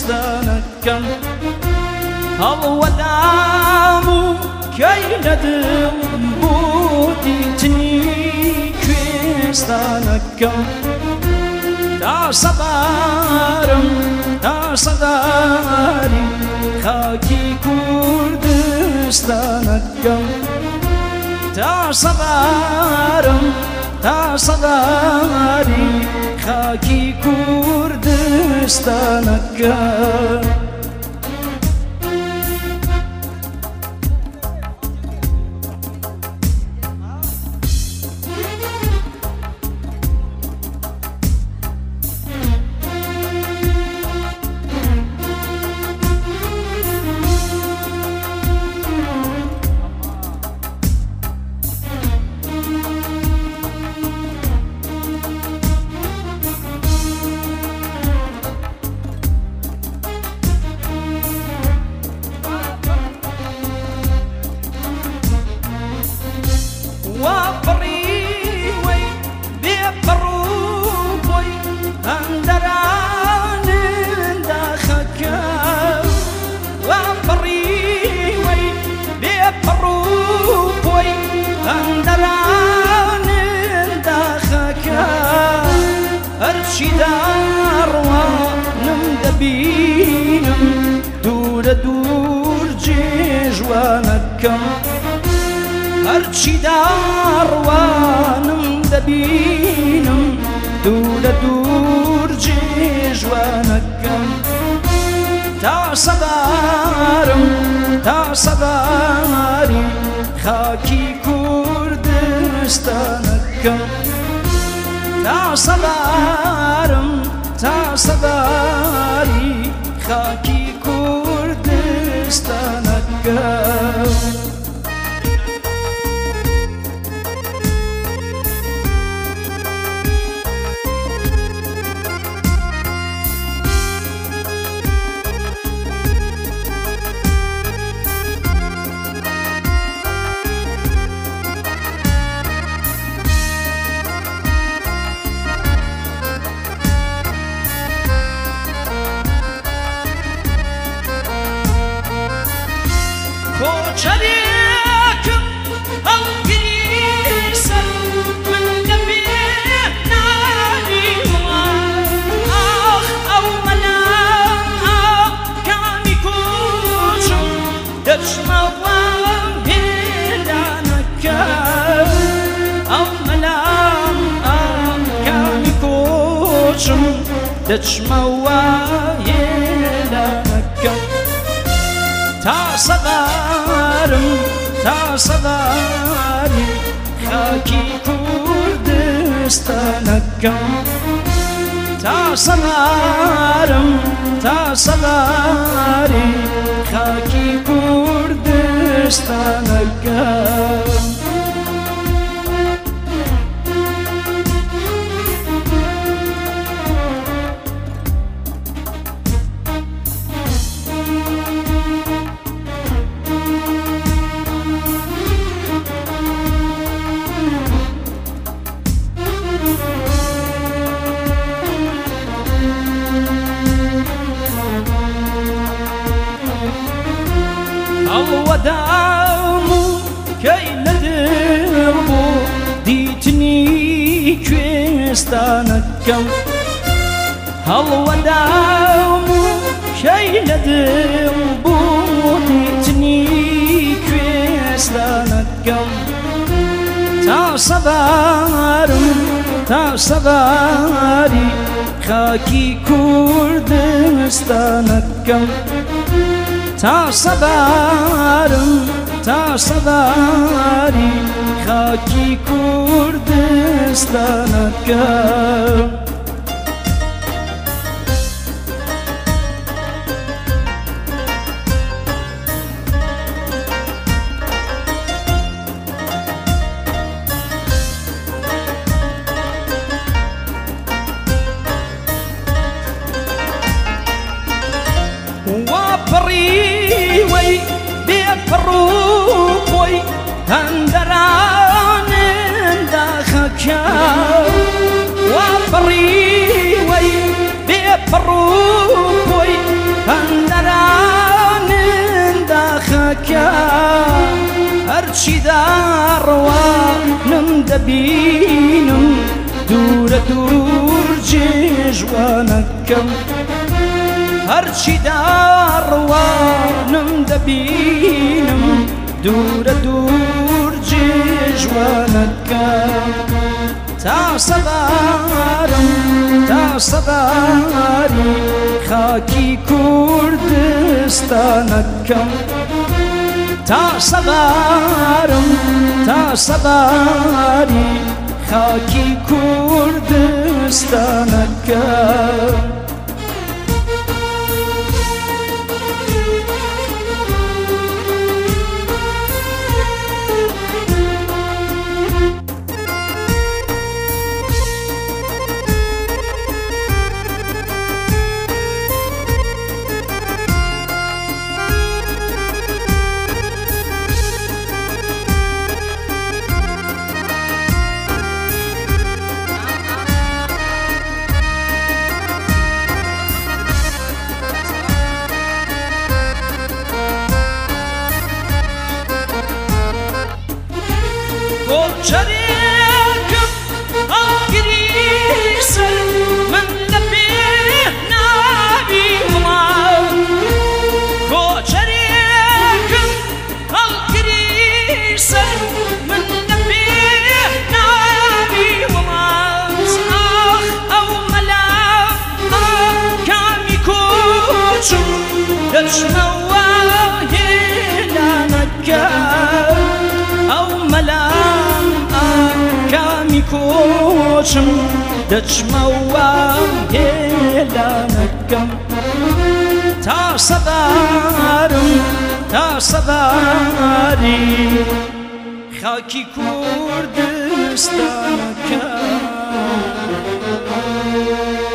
کوێستانەکەم هەڵوەدام و کەی لەدڵ بوو دیتنی کوێستانەکەم تا سەبارم تا سەداری خاکی کوردستانەکەم تا سەبارم تا سەداری خاکی کوردستانەکەم داڕوانم دەبینم دوورە دوور جێژوانەکەم هەرچی داڕوانم دەبینم دوورە دوور جێژوانەکەم تا سەبارم تا سەباری خاکی کوردستانەکەم تا سەبارم تا سەباری خاکی کوردستانەکەم کۆچەرێکم هەڵگری سەر من دەبێت نانی ئاخ ئەو مەلام کامی کۆچم دەچمەوە هێلانەکەم ئەو مەلام کامی کۆچم دەچمەوە هێلانەکەم تا سەبارم تا سەباری خاکی کوردستانەکەم تا سەبارم تا سەباری خاکی کوردستانەکەم هەڵوەدام و کەی لەدڵ بوو دیتنی کوێستانەکەم هەڵوەدام و کەی لەدڵ بوو دیتنی کوێستانەکەم تا سەبارم تا سەباری خاکی کوردستانەکەم تا سەبارم تا سەباری خاکی کوردستانەکەم وەپڕیوەی بێپڕووبۆی هەندەرانن داخەکەم وەپڕیوەی بێپڕووبۆی دەبینم دوورە دوور جێژوانەکەم هەرچی داڕوانم دەبینم دوورە دوور جێژوانەکەم تا سەباری خاکی کوردستانەکەم تا سەباری خاکی کوردستانەکەم شريكم القريسر من لبيه نبي ومعه خو شريكم القريسر من لبيه نبي ومعه آخ أو ملا كام يكوشم دشمواه لا نكام أو ملا کوچم دەچمەوە هێلانەکەم تا سەباری خاکی کوردستانەکەم